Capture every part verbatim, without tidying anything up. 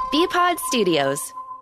B-Pod Studios.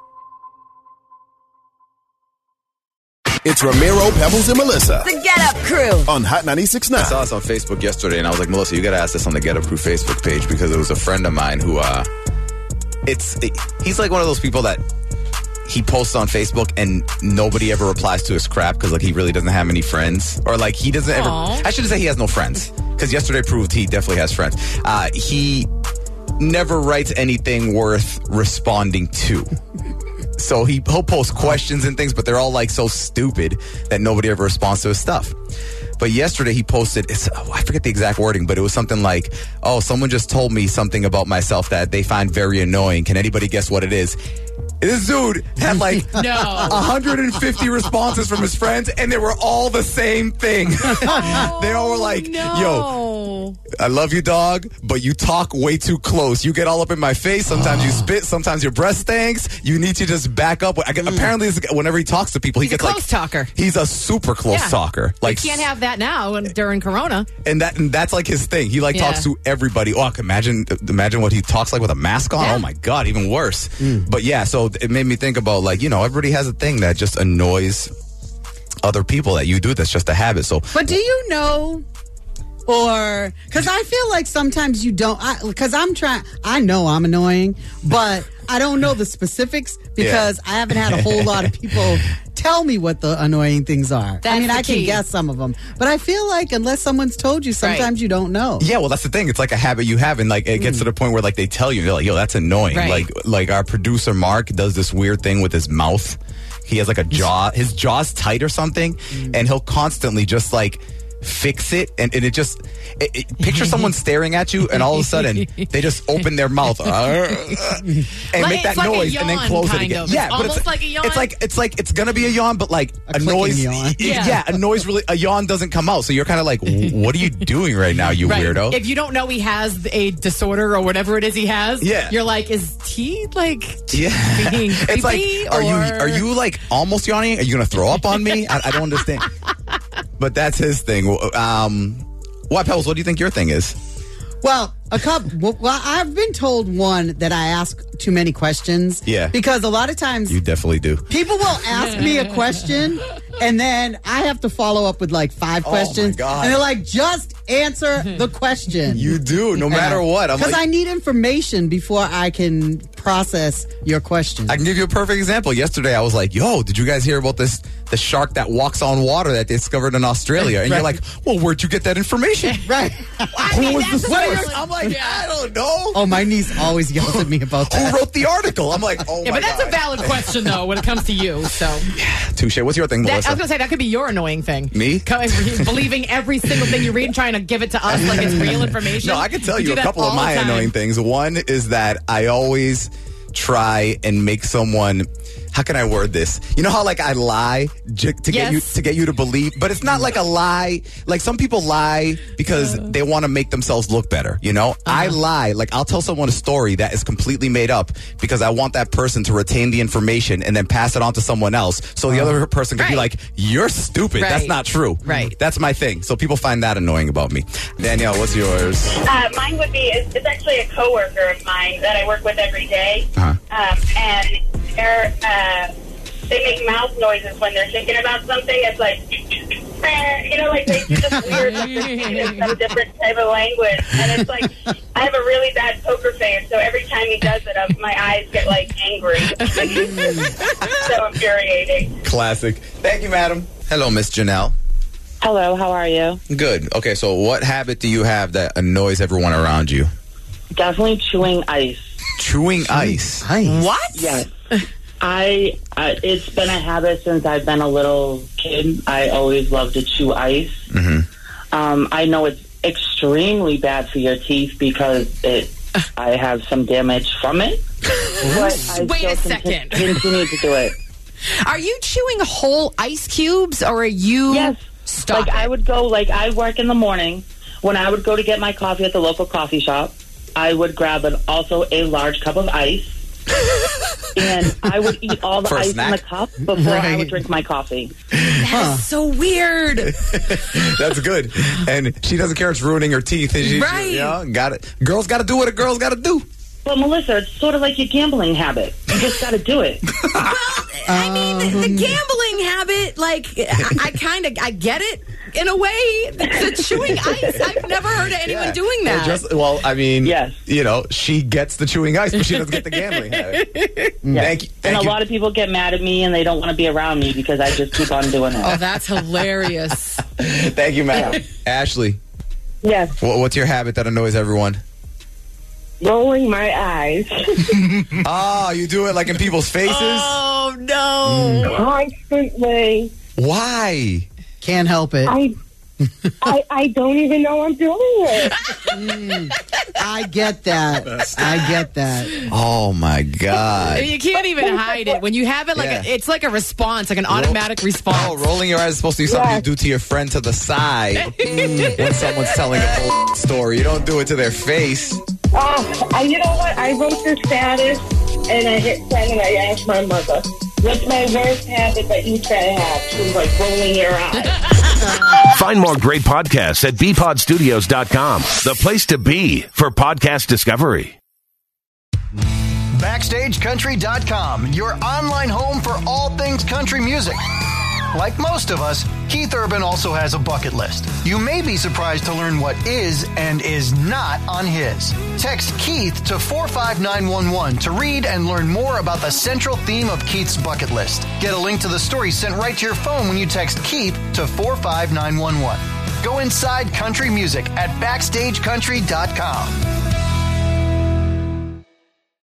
It's Ramiro, Pebbles, and Melissa. The Get Up Crew. On Hot ninety-six point nine. I saw this on Facebook yesterday, and I was like, Melissa, you got to ask this on the Get Up Crew Facebook page, because it was a friend of mine who, uh, it's he's like one of those people that he posts on Facebook and nobody ever replies to his crap because like he really doesn't have any friends, or like he doesn't ever. Aww. I shouldn't say he has no friends, because yesterday proved he definitely has friends. Uh, he never writes anything worth responding to. So he, he'll post questions and things, but they're all like so stupid that nobody ever responds to his stuff. But yesterday he posted, it's, oh, I forget the exact wording, but it was something like, oh, someone just told me something about myself that they find very annoying. Can anybody guess what it is? This dude had like no. one hundred fifty responses from his friends, and they were all the same thing. Oh, they all were like, no. yo, I love you, dog, but you talk way too close. You get all up in my face. Sometimes you spit. Sometimes your breath stinks. You need to just back up. I get, mm. Apparently, whenever he talks to people, he he's gets a close like talker. He's a super close yeah. talker. Like, you can't have that now during Corona. And that and that's like his thing. He like yeah. talks to everybody. Oh, I can imagine imagine what he talks like with a mask on. Yeah. Oh my God, even worse. Mm. But yeah, so it made me think about like, you know, everybody has a thing that just annoys other people that you do. That's just a habit. So, but do you know? Or because I feel like sometimes you don't. Because I'm trying. I know I'm annoying, but I don't know the specifics because yeah. I haven't had a whole lot of people tell me what the annoying things are. That's I mean, I key. can guess some of them, but I feel like unless someone's told you, sometimes right. you don't know. Yeah, well, that's the thing. It's like a habit you have, and like it gets mm. to the point where like they tell you, they're like, "Yo, that's annoying." Right. Like, like our producer Mark does this weird thing with his mouth. He has like a jaw. His jaw's tight or something, mm. and he'll constantly just like fix it, and, and it just it, it, picture someone staring at you, and all of a sudden they just open their mouth uh, and like, make that like noise, and then close it again. Of. Yeah, it's but almost it's like a yawn. It's like it's like it's gonna be a yawn, but like a, a noise. Yawn. Yeah. Yeah. yeah, a noise really a yawn doesn't come out, so you're kind of like, what are you doing right now, you right. weirdo? If you don't know he has a disorder or whatever it is he has, yeah. you're like, is he like yeah. being creepy? It's like, are or... you are you like almost yawning? Are you gonna throw up on me? I, I don't understand. But that's his thing. Um, what, Pebbles, what do you think your thing is? Well, a couple. Well, I've been told one that I ask too many questions. Yeah. Because a lot of times you definitely do. People will ask me a question, and then I have to follow up with like five questions. Oh my God. And they're like, just answer the question. You do, no matter what. Because like, I need information before I can process your question. I can give you a perfect example. Yesterday, I was like, yo, did you guys hear about this? The shark that walks on water that they discovered in Australia. And right. you're like, well, where'd you get that information? Right. I mean, Who was the that's source? I'm like, I don't know. Oh, my niece always yells at me about that. Who wrote the article? I'm like, oh yeah, my but that's God. a valid question though when it comes to you. So, touche. What's your thing, that, Melissa? I was gonna say that could be your annoying thing. Me? Coming, believing every single thing you read and trying to give it to us like it's real information. No, I can tell you you do a that couple of all my the time. annoying things. One is that I always try and make someone. How can I word this? You know how like I lie j- to yes. get you to get you to believe, but it's not like a lie. Like some people lie because they want to make themselves look better. You know, uh-huh. I lie. Like I'll tell someone a story that is completely made up because I want that person to retain the information and then pass it on to someone else, so the other person can right. be like, "You're stupid. Right. That's not true." Right. That's my thing. So people find that annoying about me. Danielle, what's yours? Uh, mine would be, it's, it's actually a coworker of mine that I work with every day. Uh-huh. Um, and they're, uh, they make mouth noises when they're thinking about something. It's like, eh, you know, like they do this weird, like they're speaking in some different type of language. And it's like, I have a really bad poker face, so every time he does it, uh, my eyes get like angry. It's so infuriating. Classic. Thank you, madam. Hello, Miss Janelle. Hello, how are you? Good. Okay, so what habit do you have that annoys everyone around you? Definitely chewing ice. Chewing ice? Ice. What? Yes. I, I it's been a habit since I've been a little kid. I always love to chew ice. Mm-hmm. Um, I know it's extremely bad for your teeth because it. I have some damage from it. But I Wait a still second. Continue, continue to do it. Are you chewing whole ice cubes, or are you? Yes. Stop like it. I would go. Like I work in the morning. When I would go to get my coffee at the local coffee shop, I would grab an, also a large cup of ice. And I would eat all the For a ice snack? in the cup before Right. I would drink my coffee. That's so weird. That's good. And she doesn't care it's ruining her teeth. She, Right. You know, got it. Girls got to do what a girl's got to do. But Melissa, it's sort of like your gambling habit. You just got to do it. Well, I mean, the, the gambling habit, like, I, I kind of, I get it in a way. The, the chewing ice, I've never heard of anyone Yeah. doing Well, that. just, well, I mean, Yes. you know, she gets the chewing ice, but she doesn't get the gambling habit. Yes. Thank you. Thank and a you. lot of people get mad at me and they don't want to be around me because I just keep on doing it. Oh, that's hilarious. Thank you, Matt. Ashley, Yes, wha- what's your habit that annoys everyone? rolling my eyes Oh, you do it like in people's faces? Oh, no. constantly. Why? Can't help it. I, I, I don't even know I'm doing it. I get that. I get that. Oh, my God. You can't even hide it. When you have it, like Yeah. a, it's like a response, like an automatic response. Oh, rolling your eyes is supposed to be something Yes. you do to your friend to the side when someone's telling a bull story. You don't do it to their face. Oh, I, you know what? I wrote the status and I hit send and I asked my mother, what's my worst habit that you try to have? She was like, rolling your eyes. Find more great podcasts at b pod studios dot com, the place to be for podcast discovery. Backstage Country dot com, your online home for all things country music. Like most of us, Keith Urban also has a bucket list. You may be surprised to learn what is and is not on his. Text Keith to four five nine one one to read and learn more about the central theme of Keith's bucket list. Get a link to the story sent right to your phone when you text Keith to four five nine one one. Go inside country music at backstage country dot com.